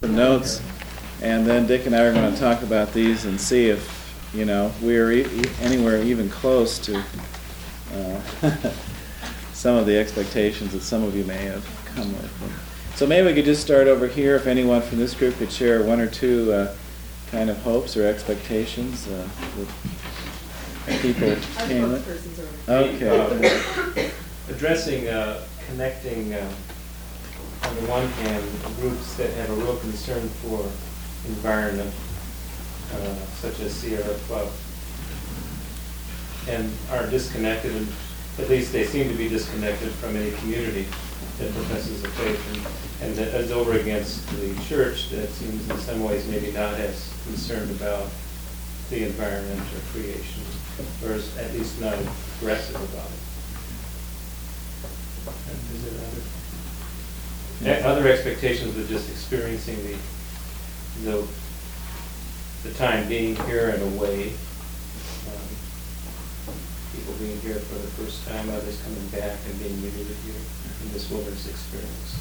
some notes, and then Dick and I are going to talk about these and see if, we're anywhere even close to some of the expectations that some of you may have come with. So maybe we could just start over here. If anyone from this group could share one or two kind of hopes or expectations that people came with. Okay. Addressing, connecting, on the one hand, groups that have a real concern for environment, such as Sierra Club, and are disconnected, and at least they seem to be disconnected from any community that professes a faith, and that is over against the church that seems in some ways maybe not as concerned about the environment or creation, or is at least not aggressive about it. Is there other expectations of just experiencing the time being here and away, people being here for the first time, others coming back and being renewed here in this wilderness experience.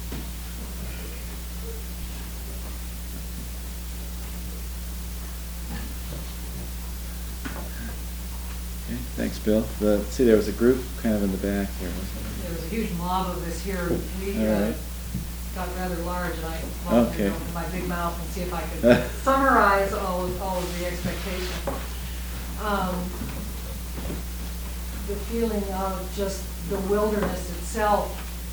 Okay, thanks, Bill. See, there was a group kind of in the back here. There was a huge mob of us here. We right. got rather large, and I wanted to open my big mouth and see if I could summarize all of the expectations. The feeling of just the wilderness itself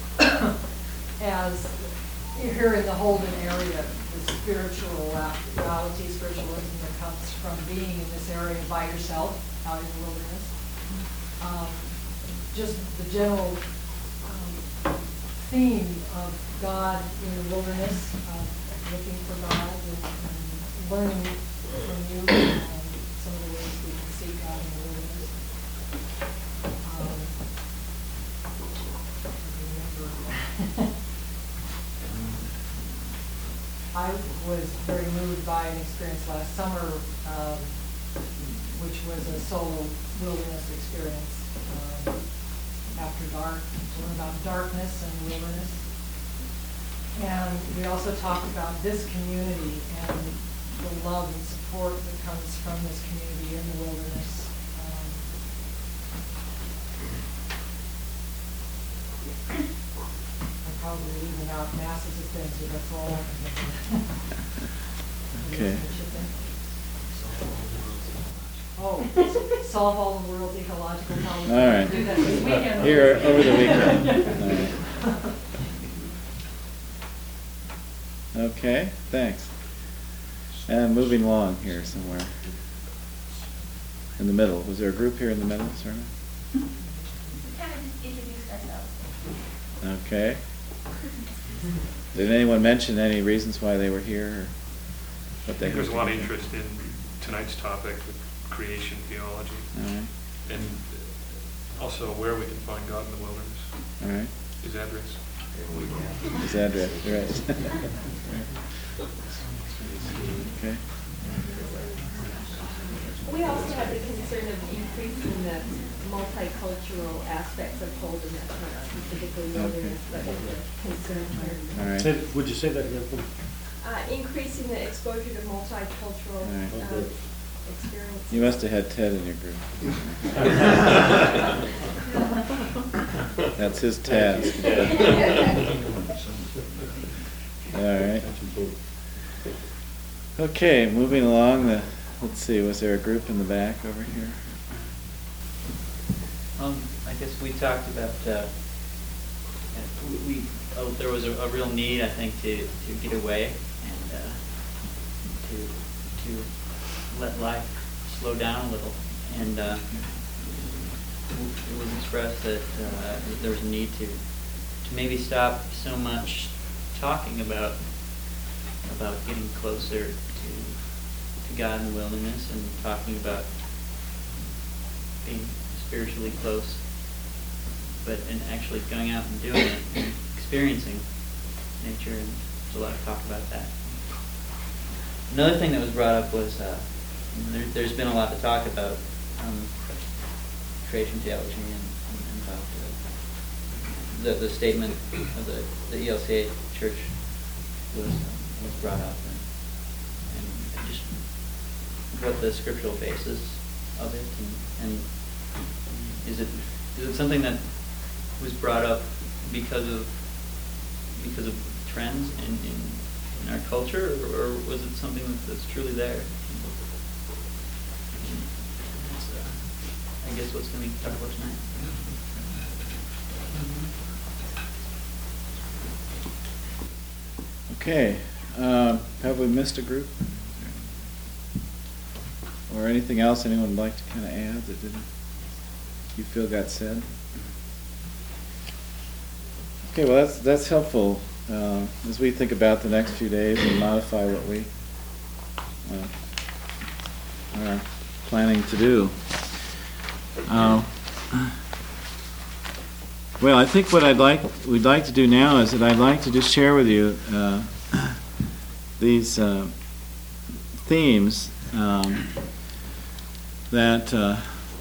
as here in the Holden area, the spirituality, spiritualism that comes from being in this area by yourself out in the wilderness. Just the general theme of God in the wilderness, looking for God and learning from you some of the ways we can see God in the wilderness. I was very moved by an experience last summer, which was a solo wilderness experience. After dark, to learn about darkness and wilderness. And we also talked about this community and the love and support that comes from this community in the wilderness. I'm probably leaving out masses of things, but that's all I can think of. Okay. Oh, solve all the world's ecological problems. All right. Do that this weekend. Here, over the weekend. All right. Okay, thanks. And moving along here somewhere. In the middle. Was there a group here in the middle, sir? We kind of just introduced ourselves. Okay. Did anyone mention any reasons why they were here? Or what they There's a lot of interest in tonight's topic, creation theology, all right. and also where we can find God in the wilderness. All right. His address. His address, right. Okay. We also have the concern of increasing the multicultural aspects of Holden, that's not specifically wilderness, but a concern here. All right. Would you say that again? Increasing the exposure to multicultural Right. experiences. You must have had Ted in your group. That's his task. All right. Okay, moving along. Let's see. Was there a group in the back over here? I guess we talked about there was a real need, I think, to get away and to let life slow down a little, and it was expressed that there was a need to maybe stop so much talking about getting closer to God in the wilderness and talking about being spiritually close, but in actually going out and doing it and experiencing nature, and there's a lot of talk about that. Another thing that was brought up was there's been a lot to talk about creation theology and about the statement of the ELCA church was was brought up, and just what the scriptural basis of it, and is it something that was brought up because of trends in our culture, or was it something that's truly there? I guess what's going to be talked about tonight. Okay, have we missed a group? Or anything else anyone would like to kind of add that didn't you feel got said? Okay, well that's helpful as we think about the next few days and modify what we are planning to do. Well, I think what we'd like to do now is that I'd like to just share with you these themes that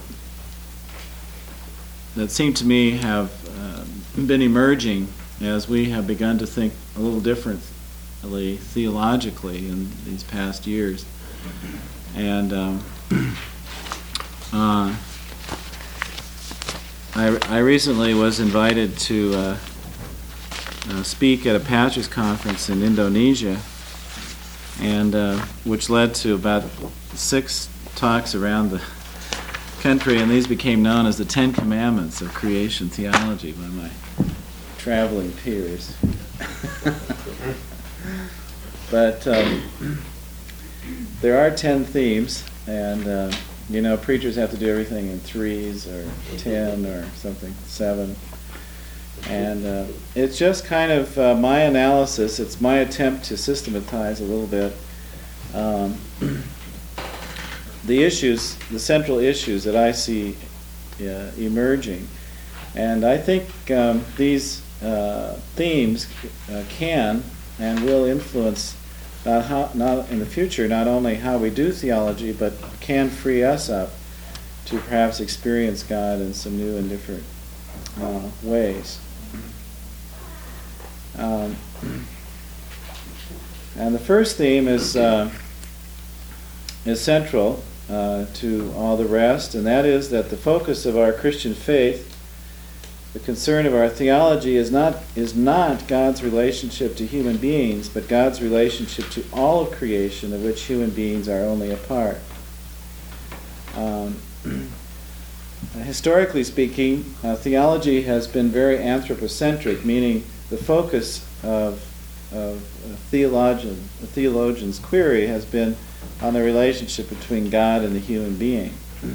seem to me have been emerging as we have begun to think a little differently theologically in these past years. And I recently was invited to speak at a pastors' conference in Indonesia, and which led to about 6 talks around the country, and these became known as the 10 Commandments of Creation Theology by my traveling peers. But there are 10 themes, and preachers have to do everything in 3s or 10 or something, 7. And it's just kind of my analysis, it's my attempt to systematize a little bit the central issues that I see emerging. And I think these themes can and will influence not in the future, not only how we do theology, but can free us up to perhaps experience God in some new and different ways. And the first theme is central to all the rest, and that is that the focus of our Christian faith, the concern of our theology, is not God's relationship to human beings, but God's relationship to all of creation, of which human beings are only a part. Historically speaking, theology has been very anthropocentric, meaning the focus of a theologian's query has been on the relationship between God and the human being.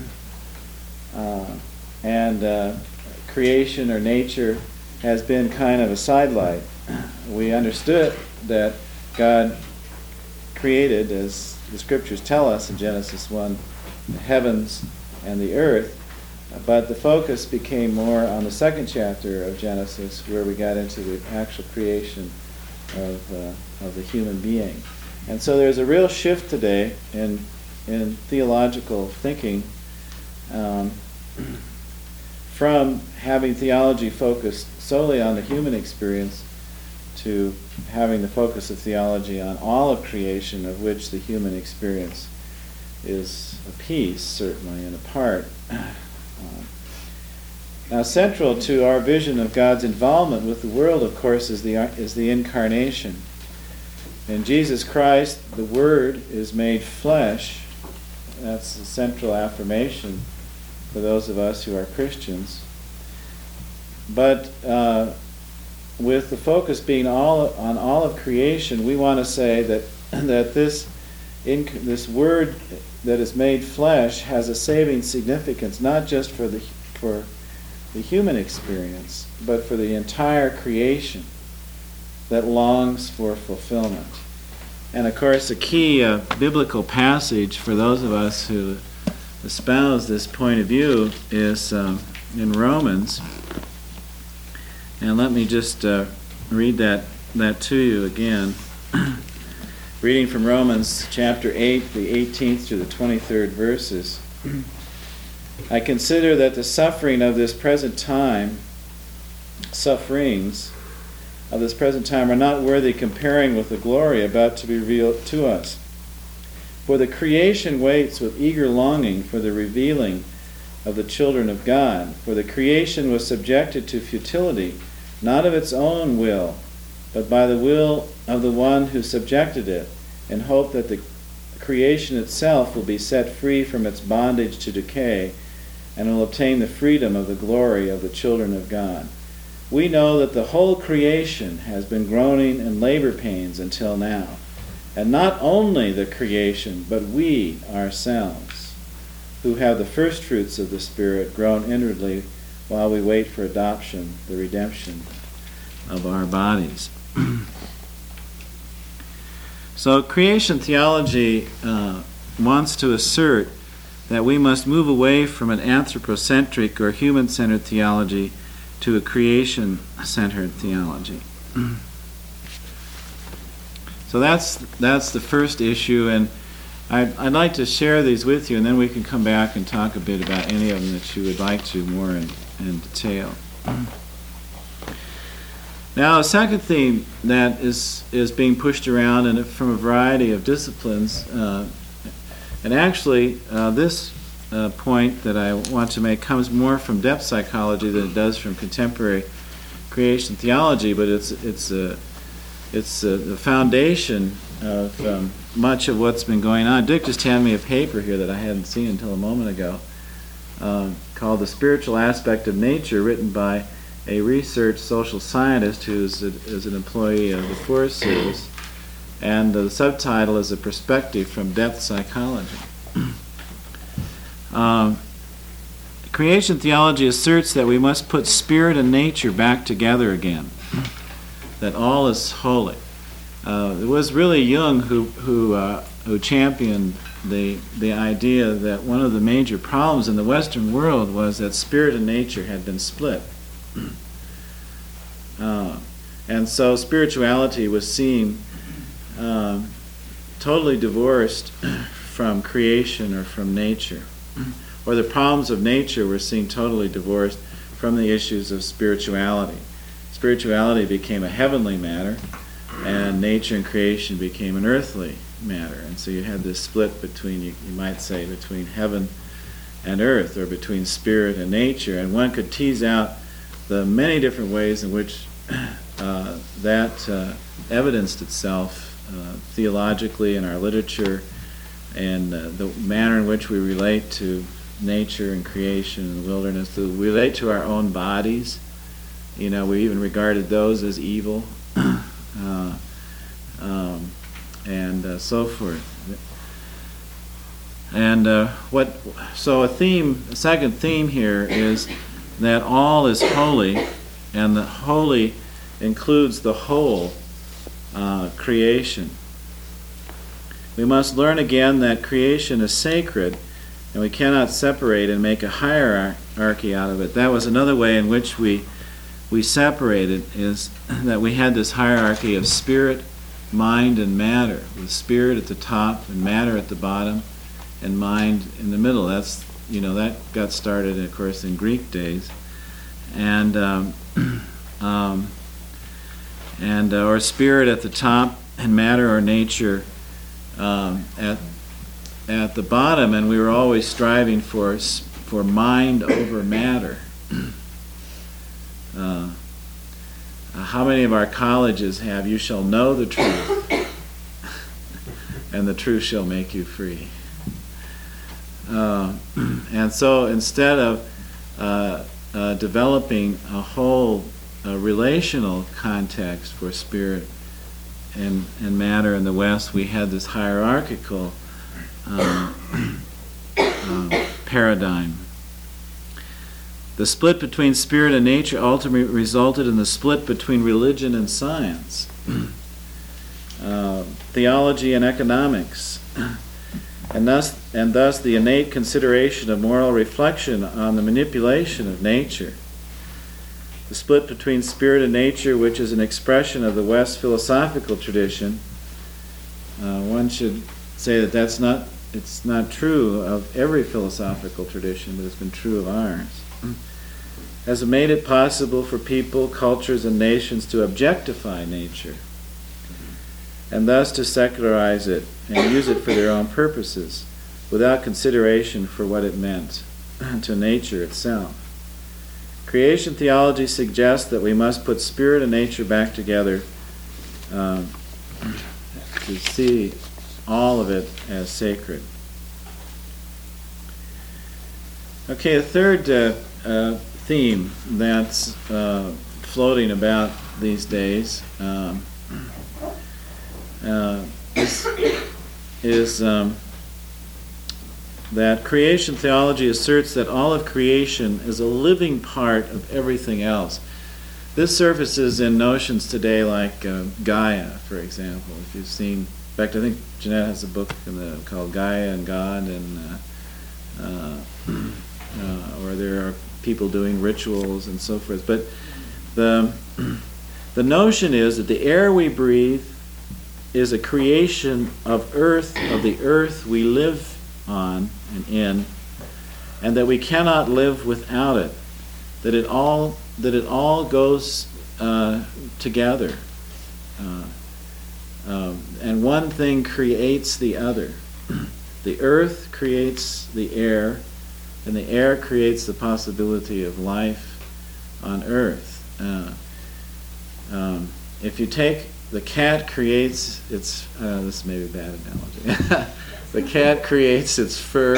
And creation or nature has been kind of a sidelight. We understood that God created, as the scriptures tell us in Genesis 1, the heavens and the earth, but the focus became more on the second chapter of Genesis, where we got into the actual creation of the human being. And so there's a real shift today in theological thinking from having theology focused solely on the human experience to having the focus of theology on all of creation, of which the human experience is a piece, certainly, and a part. Now, central to our vision of God's involvement with the world, of course, is the incarnation. In Jesus Christ, the Word is made flesh. That's the central affirmation for those of us who are Christians. But with the focus being on all of creation, we want to say that this Word that is made flesh has a saving significance, not just for the human experience, but for the entire creation that longs for fulfillment. And of course, a key biblical passage for those of us who espouse this point of view is in Romans. And let me just read that to you again. Reading from Romans chapter 8, the 18th to the 23rd verses. I consider that the suffering of this present time, sufferings, of this present time are not worthy comparing with the glory about to be revealed to us. For the creation waits with eager longing for the revealing of the children of God. For the creation was subjected to futility, not of its own will, but by the will of the one who subjected it, in hope that the creation itself will be set free from its bondage to decay and will obtain the freedom of the glory of the children of God. We know that the whole creation has been groaning in labor pains until now. And not only the creation, but we ourselves, who have the first fruits of the Spirit, groan inwardly while we wait for adoption, the redemption of our bodies. So creation theology wants to assert that we must move away from an anthropocentric or human-centered theology to a creation-centered theology. So that's the first issue, and I'd like to share these with you, and then we can come back and talk a bit about any of them that you would like to more in detail. Now, a second theme that is being pushed around and from a variety of disciplines, and actually this point that I want to make comes more from depth psychology than it does from contemporary creation theology, but it's the foundation of much of what's been going on. Dick just handed me a paper here that I hadn't seen until a moment ago, called The Spiritual Aspect of Nature, written by a research social scientist who is an employee of the Forest Service, and the subtitle is A Perspective from Depth Psychology. Creation theology asserts that we must put spirit and nature back together again, that all is holy. It was really Jung who championed the idea that one of the major problems in the Western world was that spirit and nature had been split. And so spirituality was seen totally divorced from creation or from nature. Or the problems of nature were seen totally divorced from the issues of spirituality. Spirituality became a heavenly matter, and nature and creation became an earthly matter. And so you had this split between, you might say, between heaven and earth, or between spirit and nature. And one could tease out the many different ways in which that evidenced itself theologically in our literature, and the manner in which we relate to nature and creation and the wilderness. We relate to our own bodies. We even regarded those as evil, and so forth. And so a second theme here is that all is holy, and the holy includes the whole creation. We must learn again that creation is sacred, and we cannot separate and make a hierarchy out of it. That was another way in which we separated, is that we had this hierarchy of spirit, mind, and matter, with spirit at the top and matter at the bottom, and mind in the middle. That's that got started, of course, in Greek days, and or spirit at the top and matter or nature at the bottom, and we were always striving for mind over matter. How many of our colleges have "You shall know the truth, and the truth shall make you free"? And so instead of developing a whole relational context for spirit and matter in the West, we had this hierarchical paradigm. The split between spirit and nature ultimately resulted in the split between religion and science, theology and economics, and thus the innate consideration of moral reflection on the manipulation of nature. The split between spirit and nature, which is an expression of the West philosophical tradition, one should say that it's not true of every philosophical tradition, but it's been true of ours. has made it possible for people, cultures, and nations to objectify nature, and thus to secularize it and use it for their own purposes, without consideration for what it meant to nature itself. Creation theology suggests that we must put spirit and nature back together to see all of it as sacred. Okay, a third theme that's floating about these days is that creation theology asserts that all of creation is a living part of everything else. This surfaces in notions today like Gaia, for example. If you've seen, in fact, I think Jeanette has a book called Gaia and God, and or there are people doing rituals and so forth. But the notion is that the air we breathe is a creation of earth, of the earth we live on and in, and that we cannot live without it. That it all goes together, and one thing creates the other. The earth creates the air, and the air creates the possibility of life on earth. If you take the cat creates its, this may be a bad analogy. The cat creates its fur.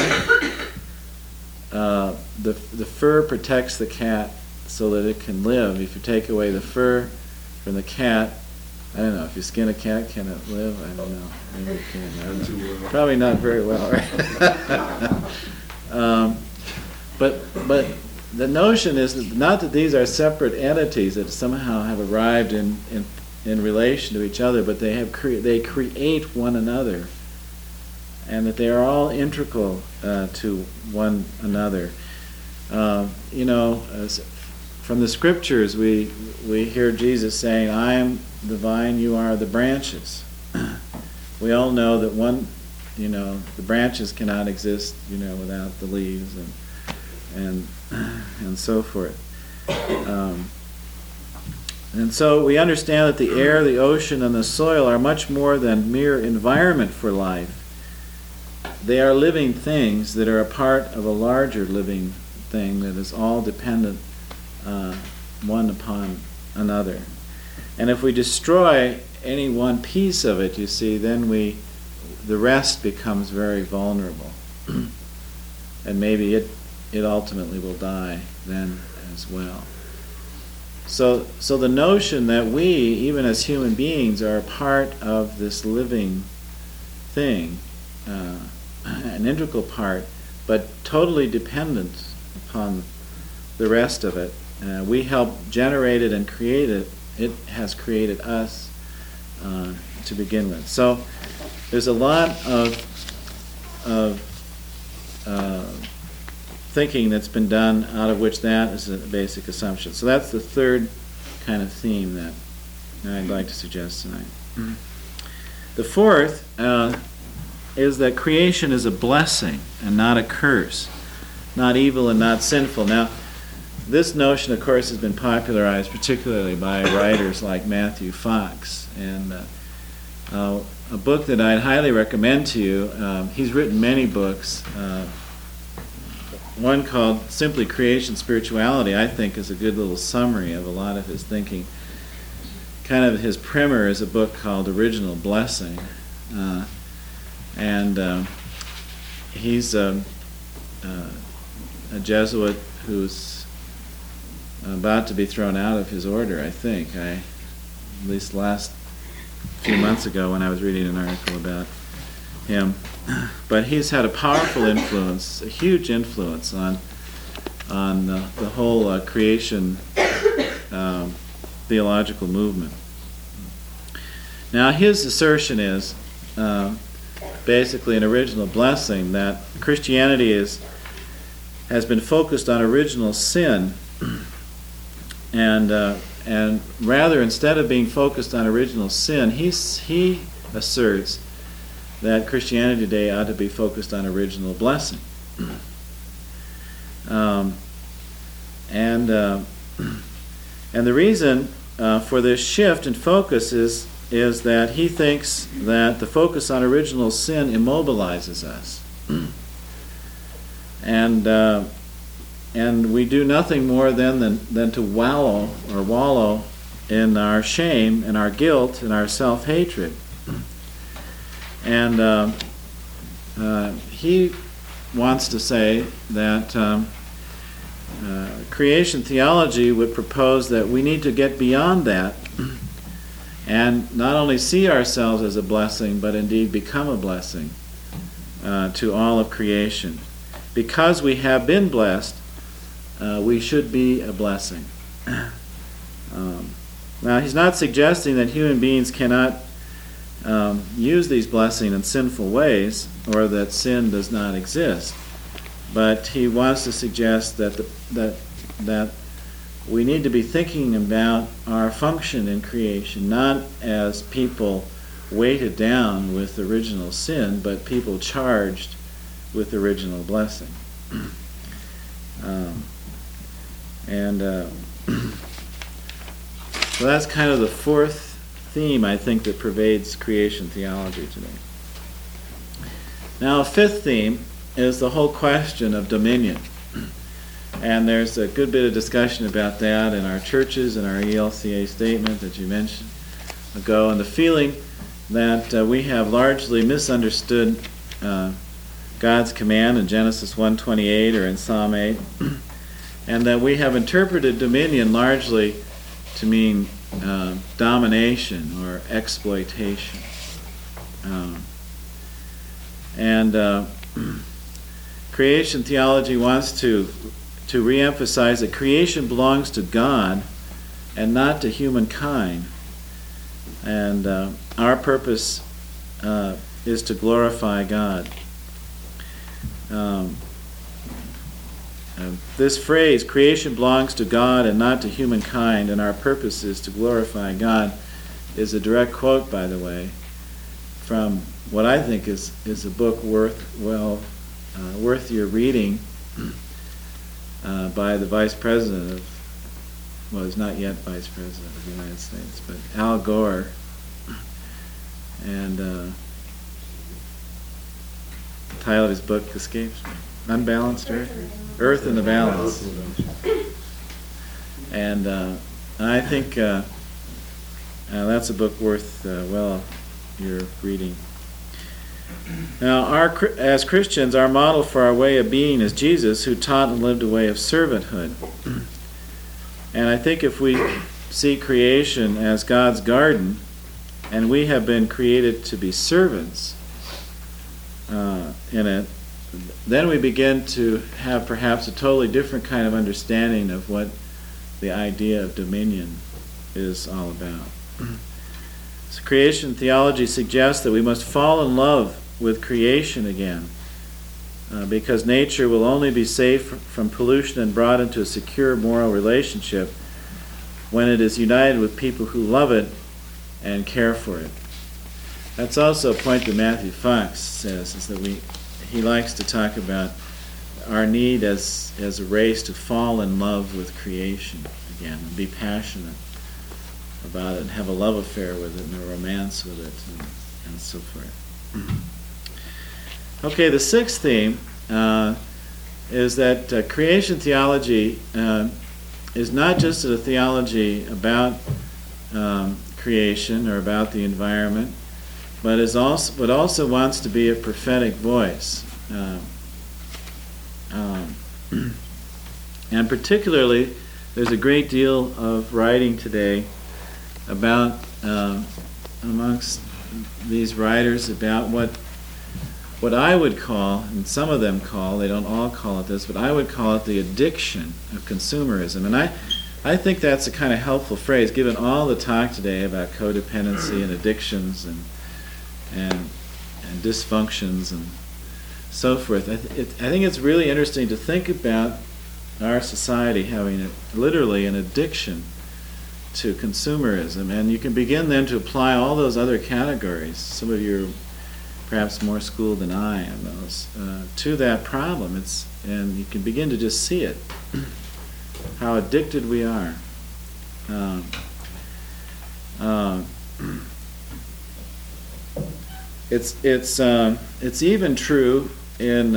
The fur protects the cat so that it can live. If you take away the fur from the cat, I don't know, if you skin a cat, can it live? I don't know. Maybe it can. I don't know. Probably not very well, right? But the notion is that not that these are separate entities that somehow have arrived in relation to each other, but they create one another, and that they are all integral to one another. From the scriptures, we hear Jesus saying, "I am the vine, you are the branches." We all know that the branches cannot exist, without the leaves and so forth. And so we understand that the air, the ocean, and the soil are much more than mere environment for life. They are living things that are a part of a larger living thing that is all dependent one upon another. And if we destroy any one piece of it, you see, then the rest becomes very vulnerable. And maybe it ultimately will die then as well. So the notion that we, even as human beings, are a part of this living thing, an integral part, but totally dependent upon the rest of it. We help generate it and create it. It has created us to begin with. So there's a lot of thinking that's been done out of which that is a basic assumption. So that's the third kind of theme that I'd like to suggest tonight. Mm-hmm. The fourth is that creation is a blessing and not a curse, not evil and not sinful. Now, this notion, of course, has been popularized particularly by writers like Matthew Fox, and a book that I'd highly recommend to you. He's written many books. One called simply Creation Spirituality, I think, is a good little summary of a lot of his thinking. Kind of his primer is a book called Original Blessing. He's a Jesuit who's about to be thrown out of his order, I think. At least last few months ago when I was reading an article about him. But he's had a powerful influence, a huge influence on the whole creation theological movement. Now his assertion is basically an original blessing, that Christianity has been focused on original sin, and rather, instead of being focused on original sin, he asserts that Christianity today ought to be focused on original blessing. And And the reason for this shift in focus is that he thinks that the focus on original sin immobilizes us. And we do nothing more than to wallow in our shame and our guilt and our self-hatred. And he wants to say that creation theology would propose that we need to get beyond that and not only see ourselves as a blessing, but indeed become a blessing to all of creation. Because we have been blessed, we should be a blessing. Now, he's not suggesting that human beings cannot use these blessings in sinful ways, or that sin does not exist. But he wants to suggest that we need to be thinking about our function in creation, not as people weighted down with original sin, but people charged with original blessing. So that's kind of the fourth theme, I think, that pervades creation theology today. Now, a fifth theme is the whole question of dominion. And there's a good bit of discussion about that in our churches and our ELCA statement that you mentioned ago, and the feeling that we have largely misunderstood God's command in Genesis 1:28 or in Psalm 8, and that we have interpreted dominion largely to mean domination or exploitation. Creation theology wants to reemphasize that creation belongs to God and not to humankind. And our purpose is to glorify God. This phrase, creation belongs to God and not to humankind, and our purpose is to glorify God, is a direct quote, by the way, from what I think is a book worth your reading by the Vice President of, well, he's not yet Vice President of the United States, but Al Gore. And the title of his book escapes me. Unbalanced Earth? Earth in the Balance. And I think that's a book worth, your reading. Now, as Christians, our model for our way of being is Jesus, who taught and lived a way of servanthood. And I think if we see creation as God's garden, and we have been created to be servants in it, then we begin to have perhaps a totally different kind of understanding of what the idea of dominion is all about. So creation theology suggests that we must fall in love with creation again, because nature will only be safe from pollution and brought into a secure moral relationship when it is united with people who love it and care for it. That's also a point that Matthew Fox says, is that he likes to talk about our need as a race to fall in love with creation again, and be passionate about it, and have a love affair with it, and a romance with it, and so forth. Okay, the sixth theme is that creation theology is not just a theology about creation or about the environment, but also wants to be a prophetic voice. And particularly, there's a great deal of writing today about, amongst these writers, about what I would call, and some of them call, they don't all call it this, but I would call it the addiction of consumerism. And I think that's a kind of helpful phrase, given all the talk today about codependency and addictions and dysfunctions and so forth. I think it's really interesting to think about our society having literally an addiction to consumerism, and you can begin then to apply all those other categories. Some of you are perhaps more schooled than I am those to that problem. And you can begin to just see it. how addicted we are. It's even true in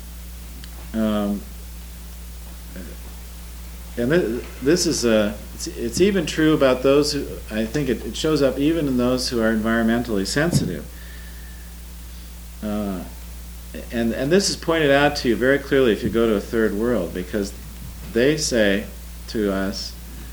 and this is it's even true about those who, I think it shows up even in those who are environmentally sensitive. And this is pointed out to you very clearly if you go to a third world, because they say to us,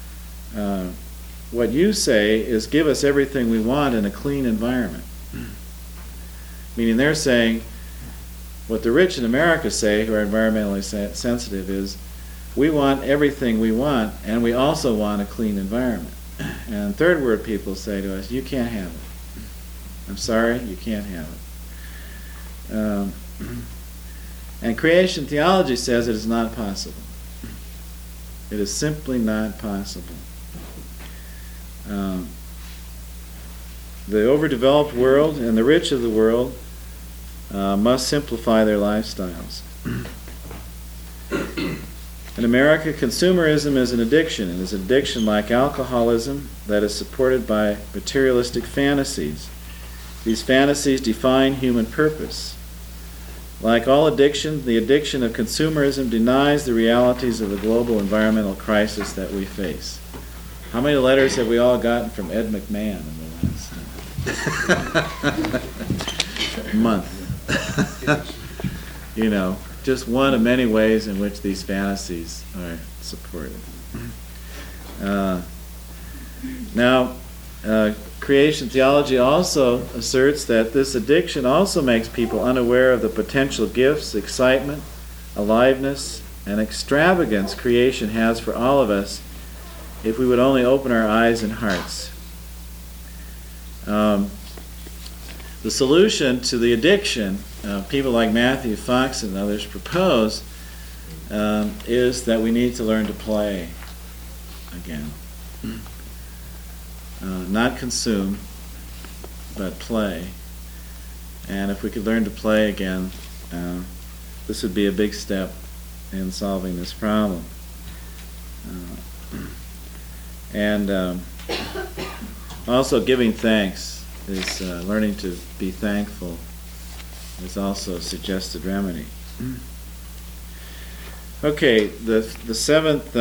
what you say is give us everything we want in a clean environment. Meaning they're saying, what the rich in America say, who are environmentally sensitive, is we want everything we want, and we also want a clean environment. And third world people say to us, you can't have it. I'm sorry, you can't have it. And creation theology says it is not possible. It is simply not possible. The overdeveloped world and the rich of the world must simplify their lifestyles. In America, consumerism is an addiction. It is an addiction like alcoholism that is supported by materialistic fantasies. These fantasies define human purpose. Like all addiction, the addiction of consumerism denies the realities of the global environmental crisis that we face. How many letters have we all gotten from Ed McMahon in the last month? You know, just one of many ways in which these fantasies are supported. Now, creation theology also asserts that this addiction also makes people unaware of the potential gifts, excitement, aliveness, and extravagance creation has for all of us if we would only open our eyes and hearts. The solution to the addiction people like Matthew Fox and others propose is that we need to learn to play again. Not consume, but play. And if we could learn to play again, this would be a big step in solving this problem. And also giving thanks is learning to be thankful is also a suggested remedy. Okay, the seventh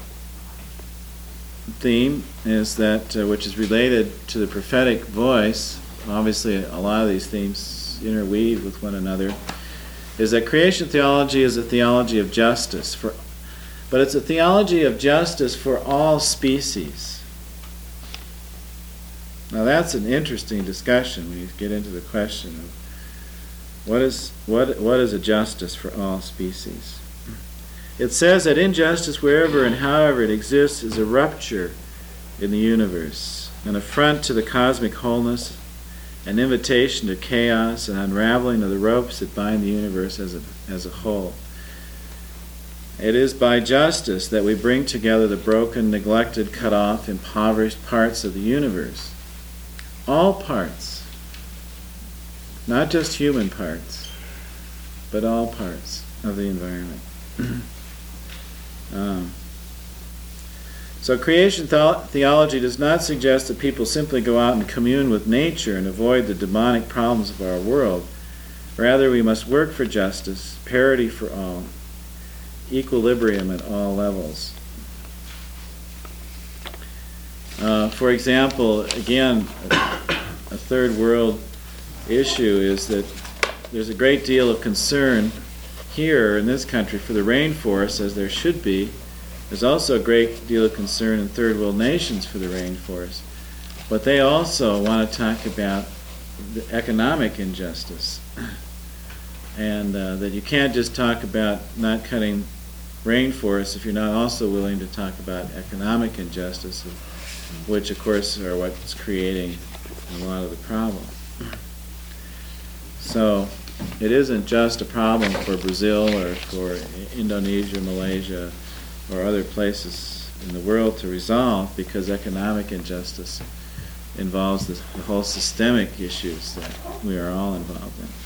theme is that which is related to the prophetic voice. Obviously, a lot of these themes interweave with one another. Is that creation theology is a theology of justice, but it's a theology of justice for all species. Now that's an interesting discussion when you get into the question of what is a justice for all species. It says that injustice wherever and however it exists is a rupture in the universe, an affront to the cosmic wholeness, an invitation to chaos, an unraveling of the ropes that bind the universe as a whole. It is by justice that we bring together the broken, neglected, cut off, impoverished parts of the universe. All parts. Not just human parts, but all parts of the environment. So creation theology does not suggest that people simply go out and commune with nature and avoid the demonic problems of our world. Rather, we must work for justice, parity for all, equilibrium at all levels. For example, again, a third world issue is that there's a great deal of concern here in this country for the rainforest, as there should be. There's also a great deal of concern in third world nations for the rainforest. But they also want to talk about the economic injustice. And that you can't just talk about not cutting rainforests if you're not also willing to talk about economic injustice, which of course are what's creating a lot of the problem. So it isn't just a problem for Brazil or for Indonesia, Malaysia, or other places in the world to resolve, because economic injustice involves the whole systemic issues that we are all involved in.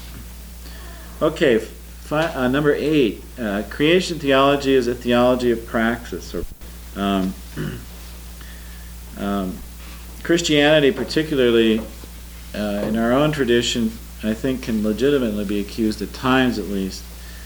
Okay, number 8, creation theology is a theology of praxis or Um, Christianity, particularly in our own tradition, I think can legitimately be accused, at times at least,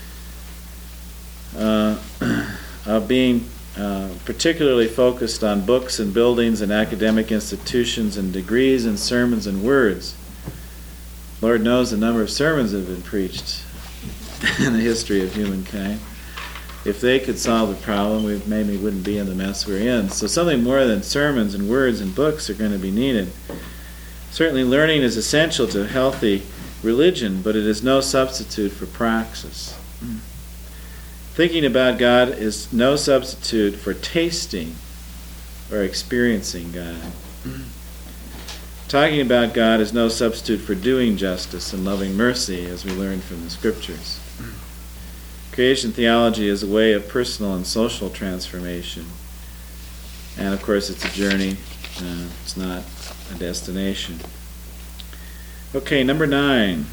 of being particularly focused on books and buildings and academic institutions and degrees and sermons and words. Lord knows the number of sermons that have been preached in the history of humankind. If they could solve the problem, we maybe wouldn't be in the mess we're in. So something more than sermons and words and books are going to be needed. Certainly learning is essential to healthy religion, but it is no substitute for praxis. Thinking about God is no substitute for tasting or experiencing God. Talking about God is no substitute for doing justice and loving mercy, as we learned from the Scriptures. Creation theology is a way of personal and social transformation. And of course it's a journey, it's not a destination. Okay, number 9.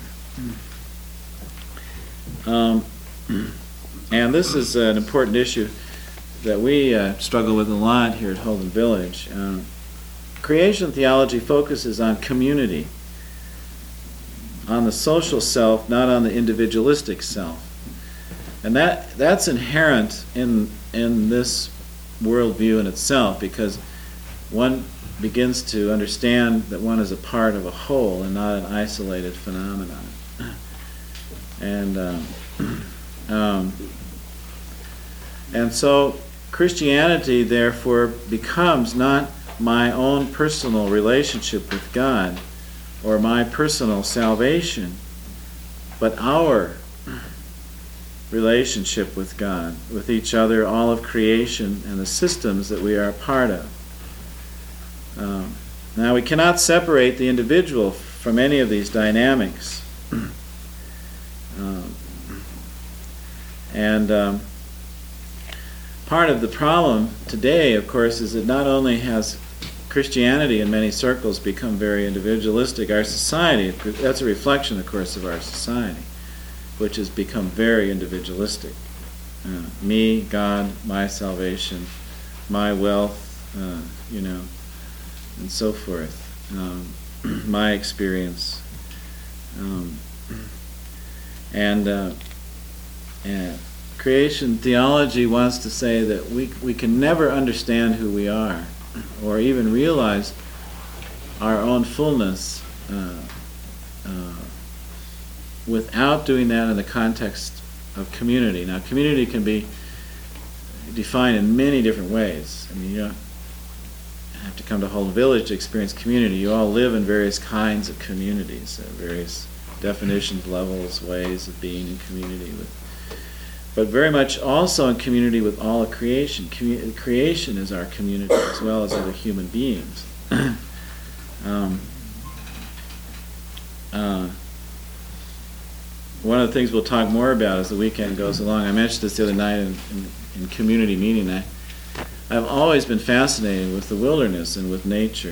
And this is an important issue that we struggle with a lot here at Holden Village. Creation theology focuses on community, on the social self, not on the individualistic self. And that's inherent in this worldview in itself, because one begins to understand that one is a part of a whole and not an isolated phenomenon. And so Christianity, therefore, becomes not my own personal relationship with God or my personal salvation, but our relationship with God, with each other, all of creation, and the systems that we are a part of. Now, we cannot separate the individual from any of these dynamics. Part of the problem today, of course, is that not only has Christianity in many circles become very individualistic, our society, that's a reflection, of course, of our society, which has become very individualistic. Me, God, my salvation, my wealth, and so forth, my experience. And creation theology wants to say that we can never understand who we are or even realize our own fullness without doing that in the context of community. Now, community can be defined in many different ways. I mean, you don't have to come to Holden Village to experience community. You all live in various kinds of communities, various definitions, levels, ways of being in community with. But very much also in community with all of creation. Creation is our community as well as other human beings. One of the things we'll talk more about as the weekend goes along, I mentioned this the other night in community meeting, I've always been fascinated with the wilderness and with nature.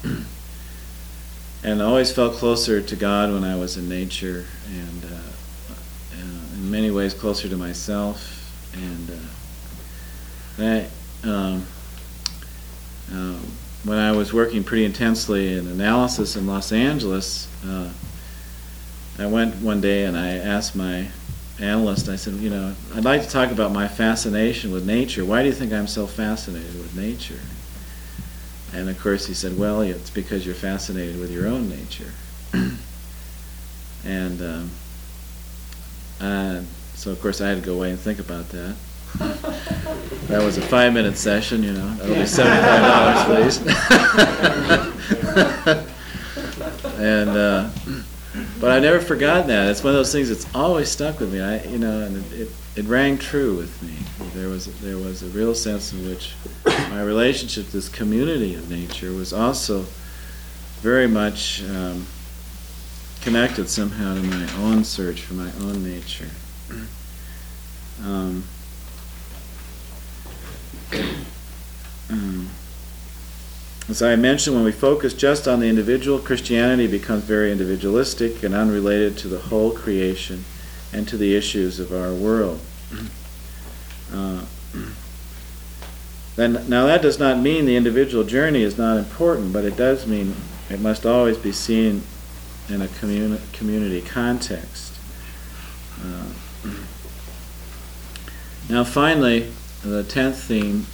And I always felt closer to God when I was in nature, and in many ways closer to myself. And when I was working pretty intensely in analysis in Los Angeles, I went one day and I asked my analyst, I said, I'd like to talk about my fascination with nature. Why do you think I'm so fascinated with nature? And of course he said, well, it's because you're fascinated with your own nature. And so of course I had to go away and think about that. That was a 5-minute session, that'll be $75, please. And but I never forgot that. It's one of those things that's always stuck with me. And it rang true with me. There was a real sense in which my relationship to this community of nature was also very much connected somehow to my own search for my own nature. As I mentioned, when we focus just on the individual, Christianity becomes very individualistic and unrelated to the whole creation and to the issues of our world. Now that does not mean the individual journey is not important, but it does mean it must always be seen in a community context. Now finally, the 10th theme,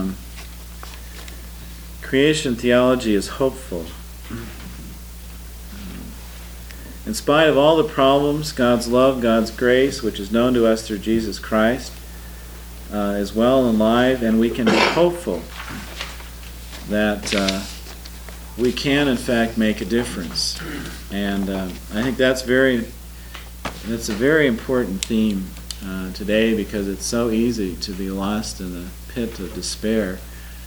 creation theology is hopeful. In spite of all the problems, God's love, God's grace, which is known to us through Jesus Christ, is well and alive, and we can be hopeful that we can, in fact, make a difference. And I think that's a very important theme today, because it's so easy to be lost in the pit of despair.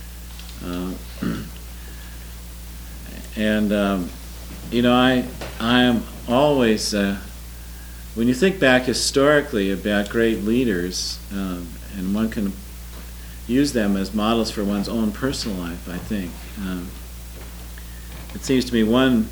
I am always, when you think back historically about great leaders, and one can use them as models for one's own personal life, I think. It seems to me one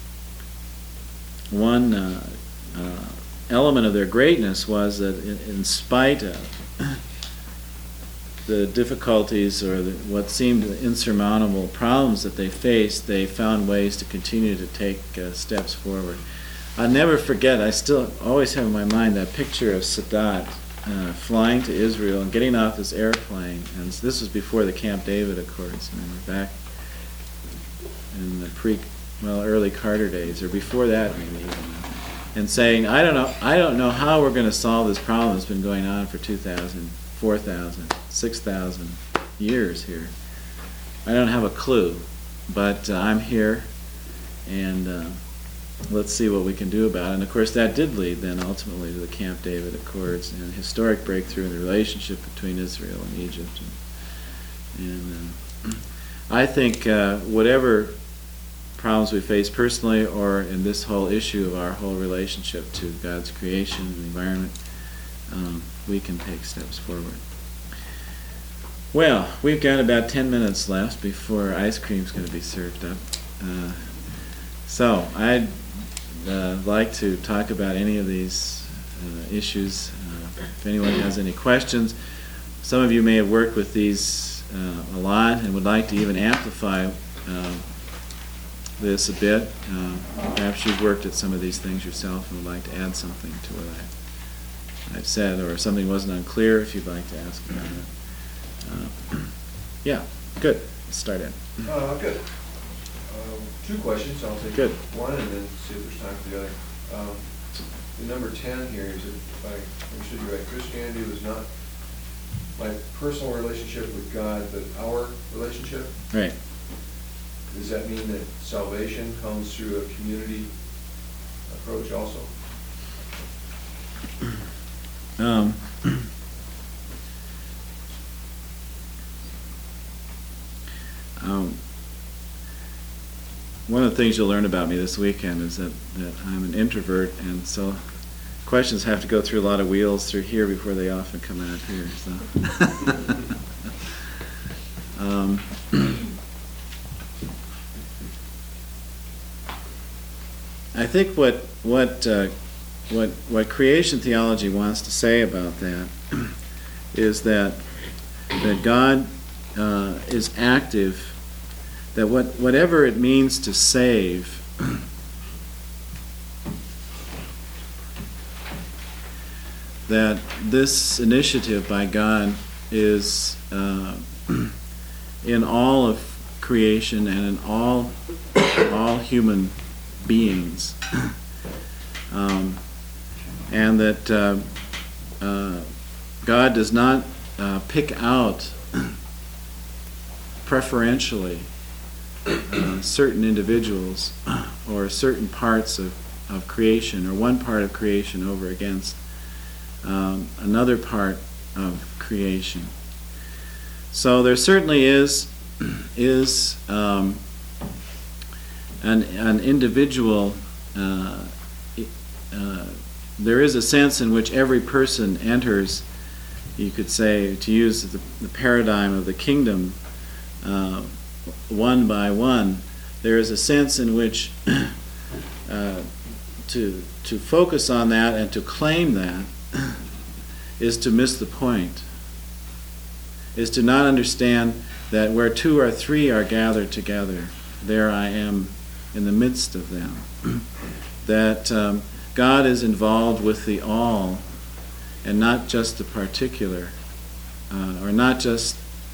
element of their greatness was that in spite of the difficulties or what seemed insurmountable problems that they faced, they found ways to continue to take steps forward. I'll never forget, I still always have in my mind that picture of Sadat flying to Israel and getting off this airplane, and this was before the Camp David Accords, and we're back in the early Carter days, or before that maybe even, and saying, I don't know how we're going to solve this problem that's been going on for 2,000, 4,000, 6,000 years here. I don't have a clue, but I'm here, and let's see what we can do about it. And of course that did lead then ultimately to the Camp David Accords and a historic breakthrough in the relationship between Israel and Egypt. And I think whatever problems we face personally or in this whole issue of our whole relationship to God's creation and the environment, we can take steps forward. Well, we've got about 10 minutes left before ice cream's going to be served up. So I'd like to talk about any of these issues. If anyone has any questions, some of you may have worked with these a lot and would like to even amplify this a bit. Perhaps you've worked at some of these things yourself and would like to add something to what I've said, or if something wasn't unclear, if you'd like to ask about it. Yeah, good. Let's start in. Good. Two questions. I'll take Good. one and then see if there's time for the other. The number 10 here is, if I understood you right, Christianity was not my personal relationship with God, but our relationship. Right. Does that mean that salvation comes through a community approach also? One of the things you'll learn about me this weekend is that I'm an introvert, and so questions have to go through a lot of wheels through here before they often come out here. So. I think what creation theology wants to say about that is that God is active, that whatever it means to save, that this initiative by God is in all of creation and in all human beings, and that God does not pick out preferentially certain individuals or certain parts of creation, or one part of creation over against another part of creation. So there certainly is an individual, there is a sense in which every person enters, you could say, to use the paradigm of the kingdom, one by one. There is a sense in which to focus on that and to claim that is to miss the point. is to not understand that where two or three are gathered together, there I am in the midst of them. That God is involved with the all and not just the particular, or not just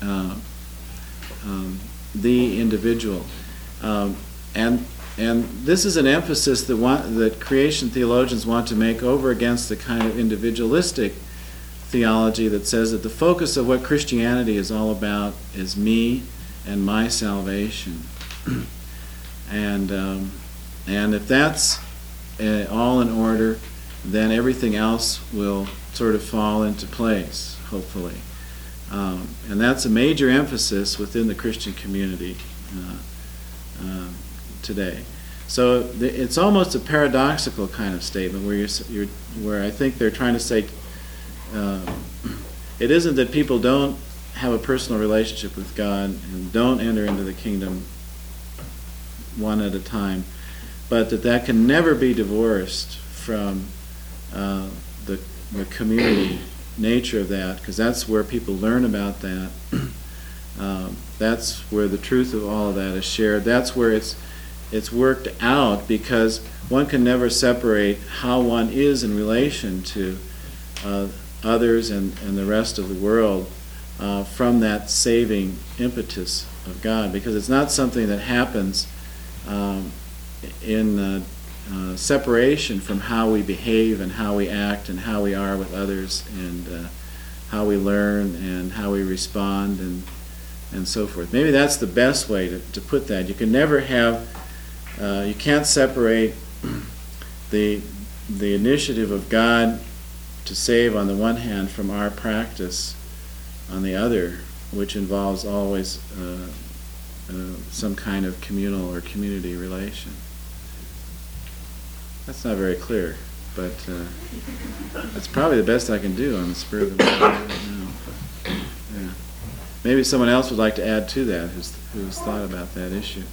the individual. And this is an emphasis that creation theologians want to make over against the kind of individualistic theology that says that the focus of what Christianity is all about is me and my salvation. And if that's all in order, then everything else will sort of fall into place, hopefully. And that's a major emphasis within the Christian community today. So it's almost a paradoxical kind of statement where I think they're trying to say it isn't that people don't have a personal relationship with God and don't enter into the kingdom one at a time, but that can never be divorced from the community nature of that, because that's where people learn about that. That's where the truth of all of that is shared. That's where it's worked out, because one can never separate how one is in relation to others and the rest of the world from that saving impetus of God, because it's not something that happens in separation from how we behave and how we act and how we are with others and how we learn and how we respond and so forth. Maybe that's the best way to put that. You can never have, you can't separate the initiative of God to save on the one hand from our practice on the other, which involves always some kind of communal or community relation. That's not very clear, but that's probably the best I can do on the spur of the moment right now. Yeah. Maybe someone else would like to add to that who's thought about that issue.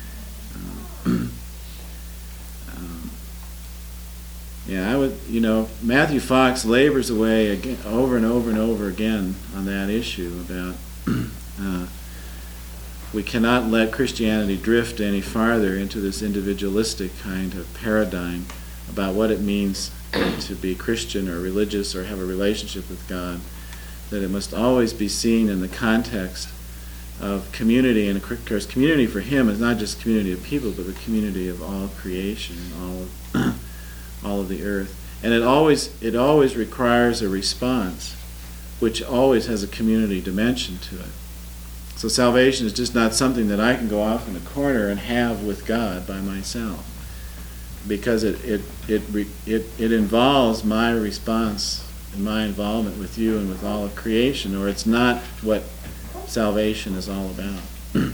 Yeah, I would, Matthew Fox labors away again, over and over and over again on that issue about we cannot let Christianity drift any farther into this individualistic kind of paradigm about what it means to be Christian or religious or have a relationship with God, that it must always be seen in the context of community, and of course community for him is not just community of people, but the community of all creation, all of the earth. And it always requires a response, which always has a community dimension to it. So salvation is just not something that I can go off in a corner and have with God by myself, because it involves my response and my involvement with you and with all of creation, or it's not what salvation is all about.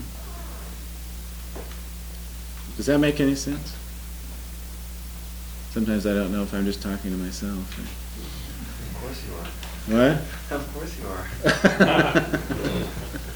Does that make any sense? Sometimes I don't know if I'm just talking to myself. Of course you are. What? Of course you are.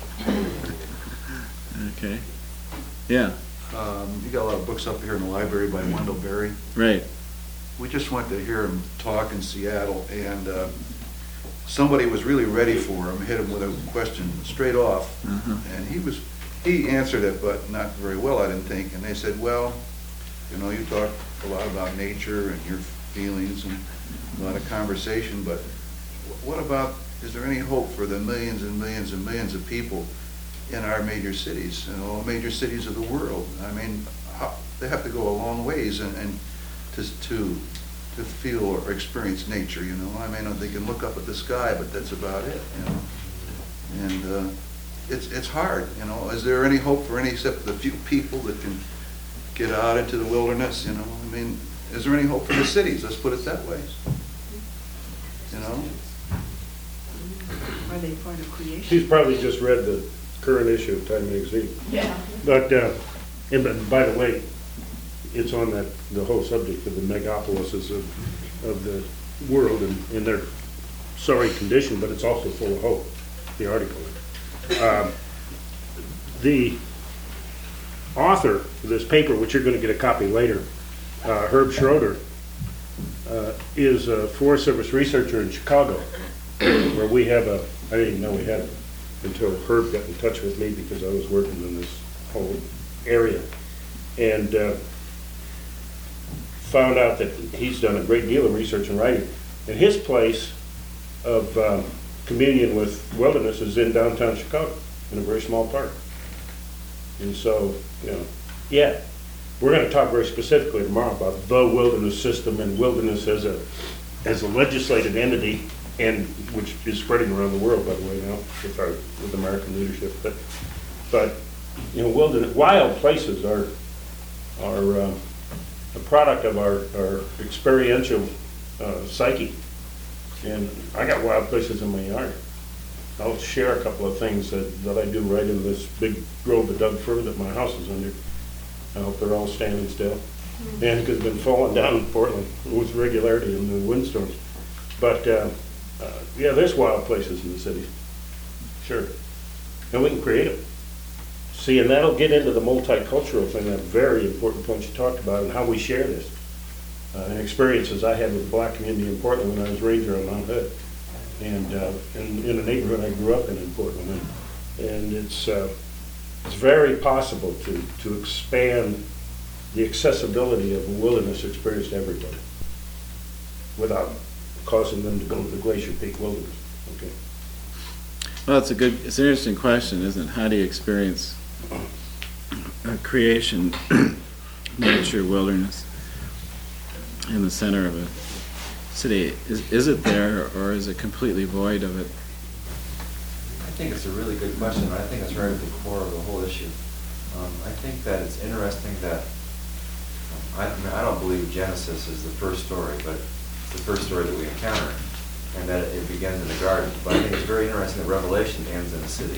Okay. Yeah. You got a lot of books up here in the library by Wendell Berry. Right. We just went to hear him talk in Seattle, and somebody was really ready for him, hit him with a question straight off, and he answered it, but not very well, I didn't think. And they said, well, you talk a lot about nature and your feelings and a lot of conversation, but what about, is there any hope for the millions and millions and millions of people in our major cities and all major cities of the world? I mean, they have to go a long ways and to feel or experience nature. I mean, they can look up at the sky, but that's about it. And it's hard. Is there any hope for any except the few people that can get out into the wilderness? I mean, is there any hope for the cities? Let's put it that way. Are they part of creation? She's probably just read the current issue of Time Magazine. Yeah. But by the way, it's on the whole subject of the megalopolises of the world and in their sorry condition, but it's also full of hope, the article. The author of this paper, which you're going to get a copy later, Herb Schroeder, is a Forest Service researcher in Chicago, where we have I didn't even know we had until Herb got in touch with me because I was working in this whole area. And found out that he's done a great deal of research and writing. And his place of communion with wilderness is in downtown Chicago, in a very small park. And so, you know, yeah, we're going to talk very specifically tomorrow about the wilderness system and wilderness as a legislated entity, and which is spreading around the world, by the way, now with American leadership. But you know, wilderness, wild places are a product of our experiential psyche. And I got wild places in my yard. I'll share a couple of things that I do right in this big grove of Doug fir that my house is under. I hope they're all standing still. And because it's been falling down in Portland with regularity in the windstorms. But yeah, there's wild places in the city. Sure. And we can create them. See, and that'll get into the multicultural thing, that very important point you talked about, and how we share this. And experiences I had with the black community in Portland when I was ranger on Mount Hood, and in a neighborhood I grew up in Portland. And it's very possible to expand the accessibility of a wilderness experience to everybody without causing them to go to the Glacier Peak Wilderness. Okay. Well, it's an interesting question, isn't it? How do you experience creation, nature, wilderness in the center of a city? Is it there, or is it completely void of it? I think it's a really good question, and I think it's right at the core of the whole issue. I think that it's interesting that, I don't believe Genesis is the first story, but it's the first story that we encounter, and that it begins in the garden. But I think it's very interesting that Revelation ends in a city.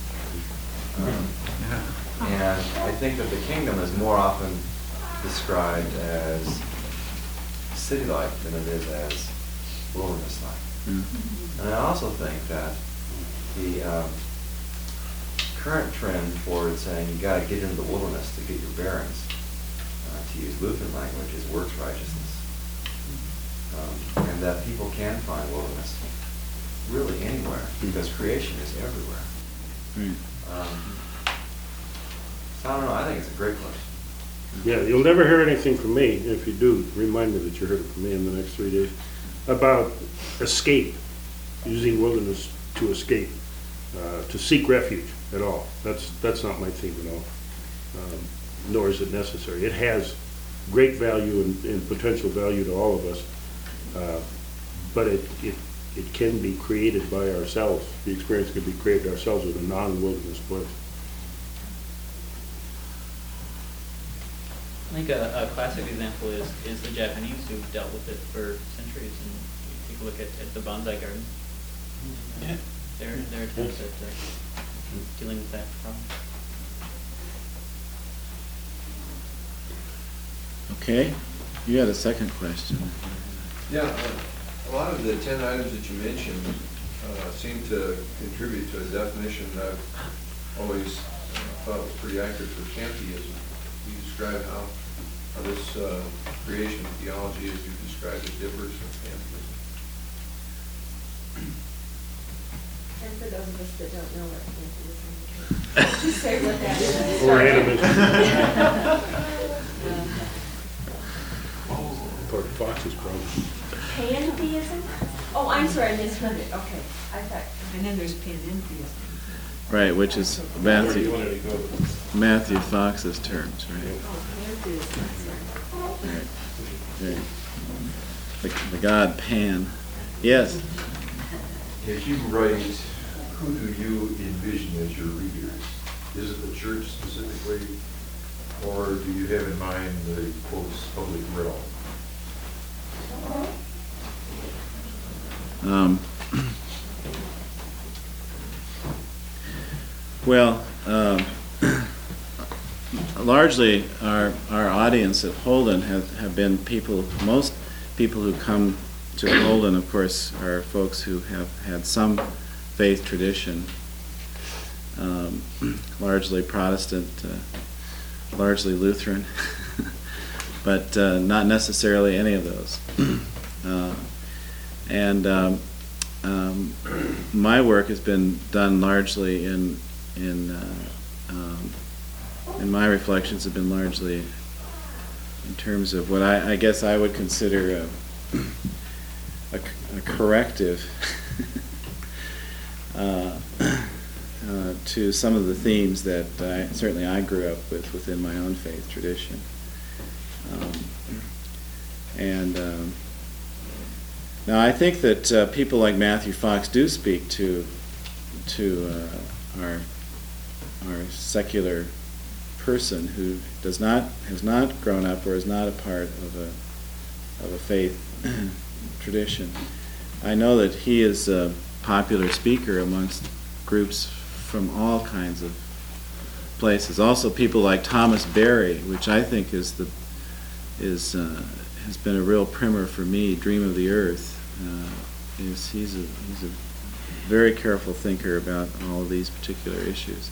And I think that the kingdom is more often described as city-like than it is as wilderness-like. And I also think that the current trend toward saying you got to get into the wilderness to get your bearings, to use Lutheran language, is works righteousness. And that people can find wilderness really anywhere, because creation is everywhere. So I don't know, I think it's a great question. Yeah, you'll never hear anything from me. If you do, remind me that you heard it from me in the next 3 days, about escape, using wilderness to escape, to seek refuge at all. That's not my theme at all, nor is it necessary. It has great value and potential value to all of us, but it can be created by ourselves. The experience can be created ourselves with a non-wilderness place. I think a classic example is the Japanese who dealt with it for centuries. And you take a look at the bonsai garden. Yeah. Their attempts at dealing with that problem. Okay, you had a second question. Yeah, a lot of the 10 items that you mentioned seem to contribute to a definition that I've always thought was pretty accurate for pantheism. You describe how this creation theology, as you described it, differs from pantheism. And for those of us that don't know what pantheism is, just say what that is. Or Part of Fox's problem. Pantheism? Oh, I'm sorry, I misread it. Okay, I thought. And then there's panentheism. Right, which is Matthew Fox's terms, right? Oh, pantheism. Right. The god Pan. Yes. As you write, who do you envision as your readers? Is it the church specifically, or do you have in mind the quotes public realm? Well, largely our audience at Holden have been most people who come to Holden, of course, are folks who have had some faith tradition, largely Protestant, largely Lutheran, but not necessarily any of those. my work has been done largely in my reflections have been largely in terms of what I guess I would consider a corrective to some of the themes that certainly I grew up with within my own faith tradition. Now I think that people like Matthew Fox do speak to our secular person who has not grown up or is not a part of a faith tradition. I know that he is a popular speaker amongst groups from all kinds of places. Also, people like Thomas Berry, which I think has been a real primer for me. Dream of the Earth. He's a very careful thinker about all of these particular issues.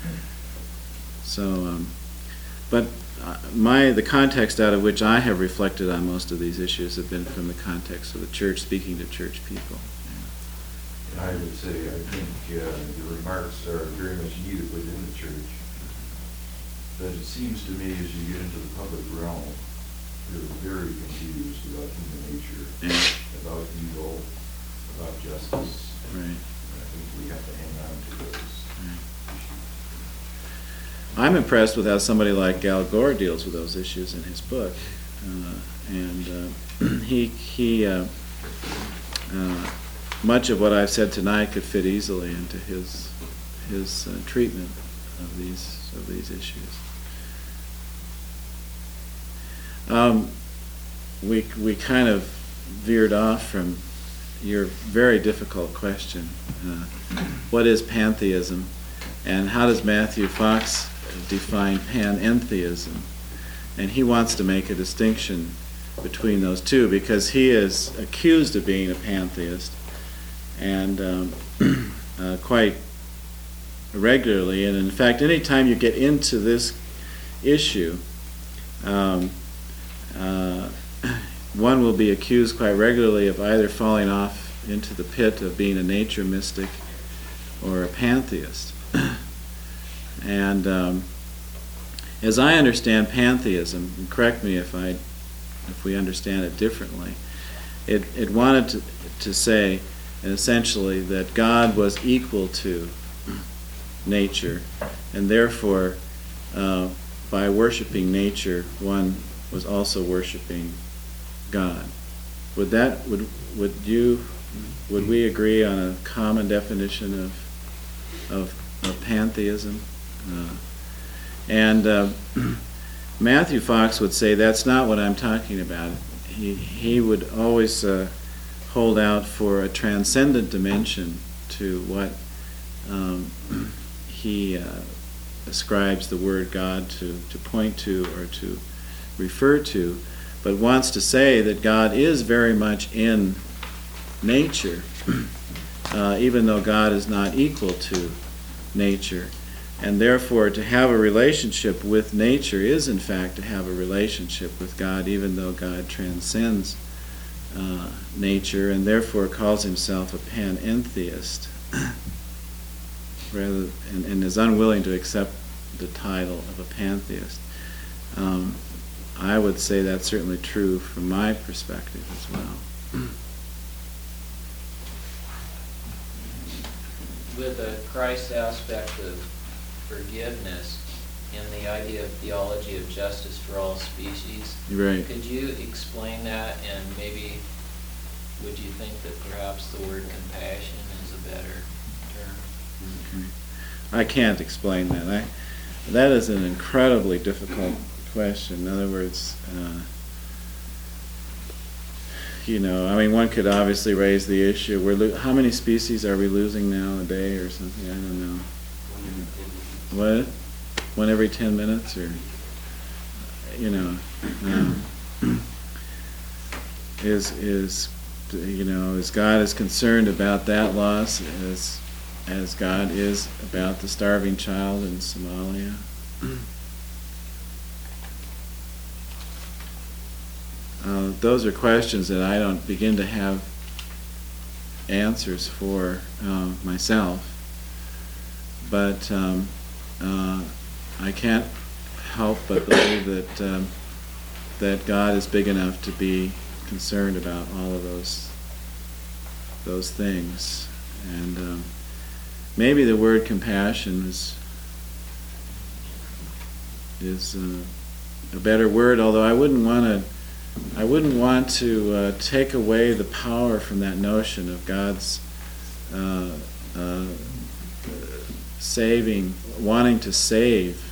So, but the context out of which I have reflected on most of these issues have been from the context of the church, speaking to church people. I would say, I think your remarks are very much needed within the church. But it seems to me as you get into the public realm, they're very confused about human nature, about evil, about justice. Right. And I think we have to hang on to those issues. I'm impressed with how somebody like Al Gore deals with those issues in his book, much of what I've said tonight could fit easily into his treatment of these issues. We kind of veered off from your very difficult question. What is pantheism, and how does Matthew Fox define panentheism? And he wants to make a distinction between those two because he is accused of being a pantheist, and quite regularly. And in fact, anytime you get into this issue, one will be accused quite regularly of either falling off into the pit of being a nature mystic or a pantheist. And as I understand pantheism, and correct me if we understand it differently, it wanted to say essentially that God was equal to nature, and therefore by worshiping nature one was also worshiping God. Would we agree on a common definition of pantheism? And Matthew Fox would say that's not what I'm talking about. He would always hold out for a transcendent dimension to what he ascribes the word God to point to or to refer to, but wants to say that God is very much in nature, even though God is not equal to nature. And therefore, to have a relationship with nature is, in fact, to have a relationship with God, even though God transcends nature, and therefore calls himself a panentheist, and is unwilling to accept the title of a pantheist. I would say that's certainly true from my perspective as well. With the Christ aspect of forgiveness and the idea of theology of justice for all species, right. Could you explain that, and maybe would you think that perhaps the word compassion is a better term? Okay. I can't explain that. That is an incredibly difficult question. In other words, one could obviously raise the issue. How many species are we losing now a day or something? I don't know. What? 1 every 10 minutes, or is God as concerned about that loss as God is about the starving child in Somalia? Those are questions that I don't begin to have answers for myself, but I can't help but believe that that God is big enough to be concerned about all of those things, and maybe the word compassion is a better word, although I wouldn't want to take away the power from that notion of God's saving, wanting to save,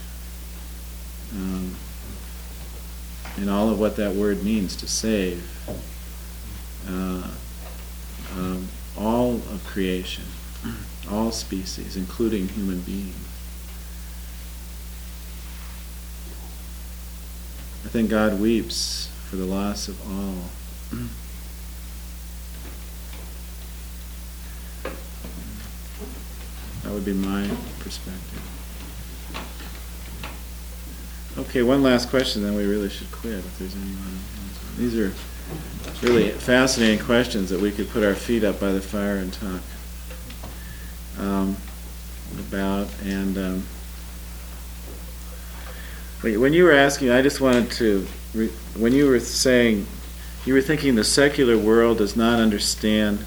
and all of what that word means, to save all of creation, all species, including human beings. I think God weeps for the loss of all. That would be my perspective. Okay, one last question, then we really should quit if there's anyone else. These are really fascinating questions that we could put our feet up by the fire and talk about. And when you were asking, I just wanted to, when you were saying, you were thinking the secular world does not understand.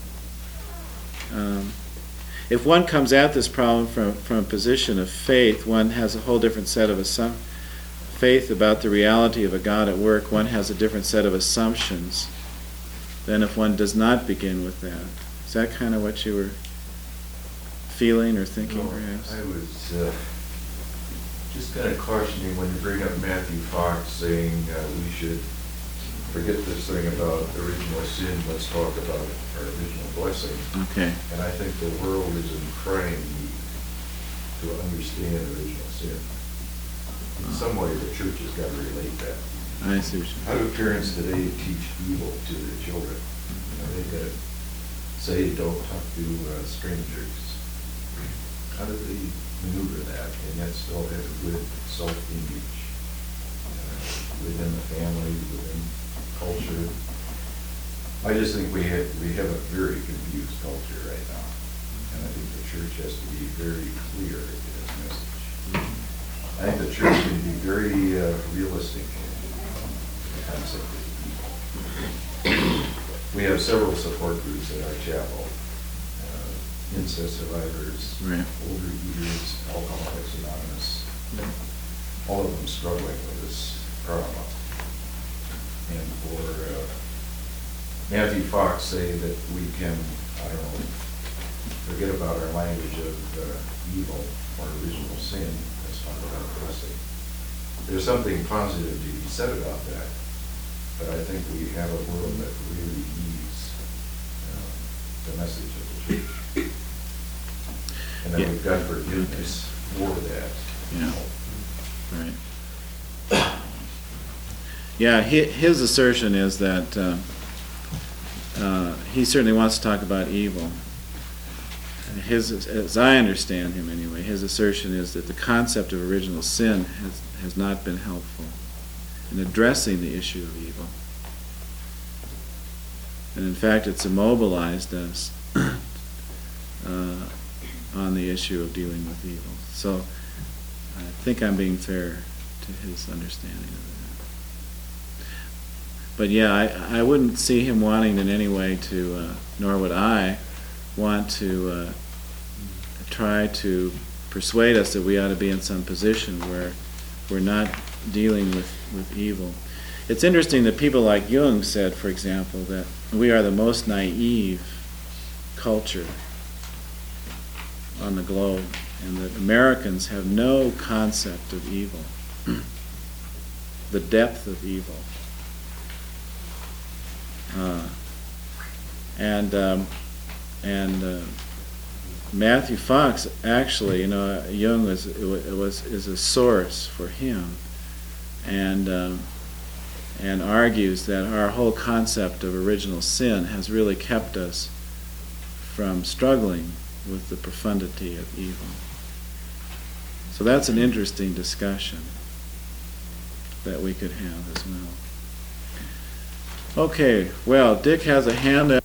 If one comes at this problem from a position of faith, one has a whole different set of faith about the reality of a God at work. One has a different set of assumptions than if one does not begin with that. Is that kind of what you were feeling or thinking, perhaps? I was just kind of cautioning when you bring up Matthew Fox saying we should forget this thing about original sin, let's talk about our original blessing. Okay. And I think the world is in crying need to understand original sin. In some way, the church has got to relate that. I see what you mean. How do parents today teach evil to their children? You know, they've got to say, don't talk to strangers. How do they maneuver that and yet still have a good self-image within the family, within culture? I just think we have a very confused culture right now, and I think the church has to be very clear in its message. I think the church can be very realistic in the concept of evil. We have several support groups at our chapel. Incest survivors, right. Older eaters, Alcoholics Anonymous, all of them struggling with this problem. And for Matthew Fox say that we can, I don't know, forget about our language of evil or original sin. Let's talk about blessing. There's something positive to be said about that, but I think we have a world that really needs the message of the church. And then we've got forgiveness for that. Yeah. Right. Yeah, his assertion is that he certainly wants to talk about evil. As I understand him anyway, his assertion is that the concept of original sin has not been helpful in addressing the issue of evil. And in fact, it's immobilized us on the issue of dealing with evil. So I think I'm being fair to his understanding of that. But yeah, I wouldn't see him wanting in any way to, nor would I, want to try to persuade us that we ought to be in some position where we're not dealing with evil. It's interesting that people like Jung said, for example, that we are the most naive culture on the globe, and that Americans have no concept of evil, the depth of evil. Matthew Fox actually, Jung is a source for him, and argues that our whole concept of original sin has really kept us from struggling with the profundity of evil. So that's an interesting discussion that we could have as well. Okay, well, Dick has a hand up.